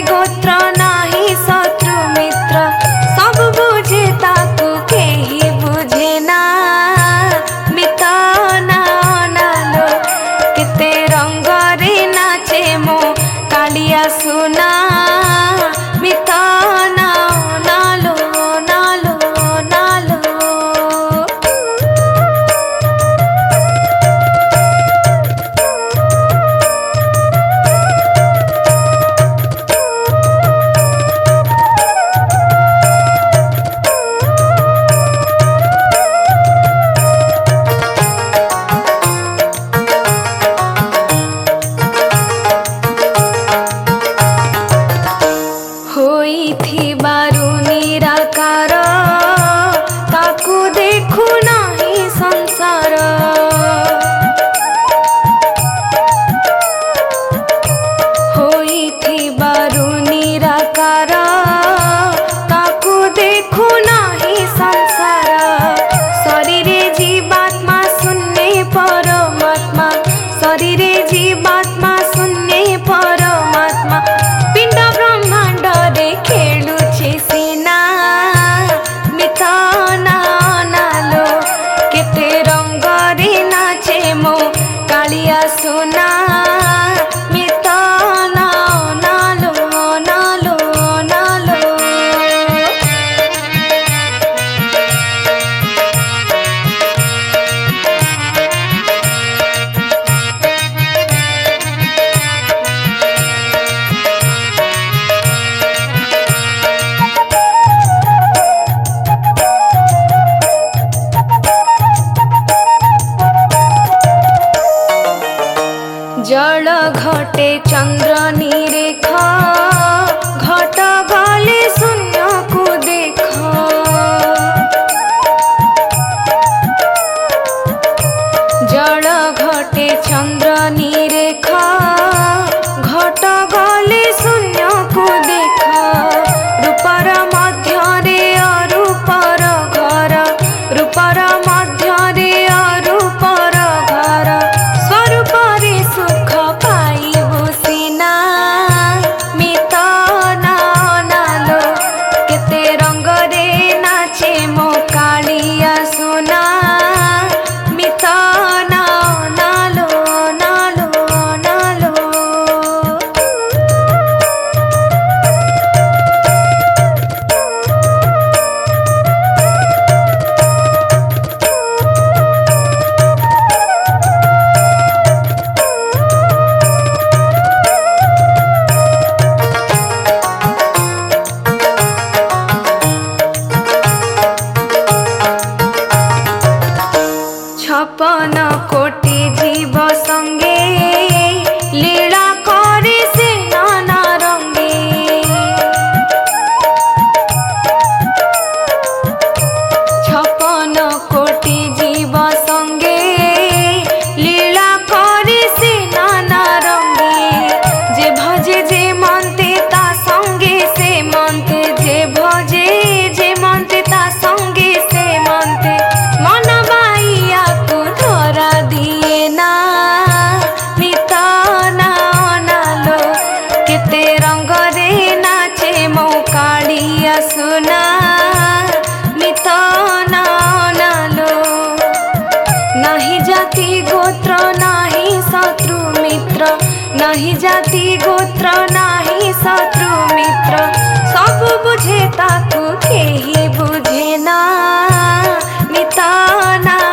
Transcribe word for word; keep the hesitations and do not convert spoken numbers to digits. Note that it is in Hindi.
गोत्र नाही शत्रु मित्र सब बुझे ताकू केही बुझे ना मितना नालो केते रंग रे नाचे मो कालिया सुना मितना नालो नालो नालो होइथिबारु निराकार ताकू देखु नाही संसार होइथिबारु निराकार ताकू देखु नाही संसार शरीरे जीवात्मा शून्य परमात्मा शरीरे जीवात्मा शून्य परमात्मा पिंड ब्रह्मांड रे खेलुछे सीना मितना नालो केते रंग रे नाचे मो कालिया सुना मितना नालो नालो नालो जल घटे चंद्र निरेख घट गले शून्य को देख जल घटे चंद्र निरेख घट गले शून्य को देख रूपर मध्य रे अरूपर घर रूपर मध्य रे अरूपर घर स्वरूप रे सुख पाइबु सीना मितना नालो केते रंग रे नाचे मो कालिया सुना मितना नालो नालो नालो छपन कोटि जीव संगे लीला करे से नाना रंगे छपन कोटि जीव संगे लीला करे से नाना रंगे जे भजे जे मनते ता संगे से मनते जे भजे जे मनते ता संगे से मनते मन बाइया को धरा दिए ना मितना नालो केते रंग रे नाचे मो कालिया सुना मितना नालो नाही जाति गोत्र नाही शत्रु मित्र नाही जाति गोत्र नाही शत्रु मित्र सब बुझे ताकू केही बुझे ना मितना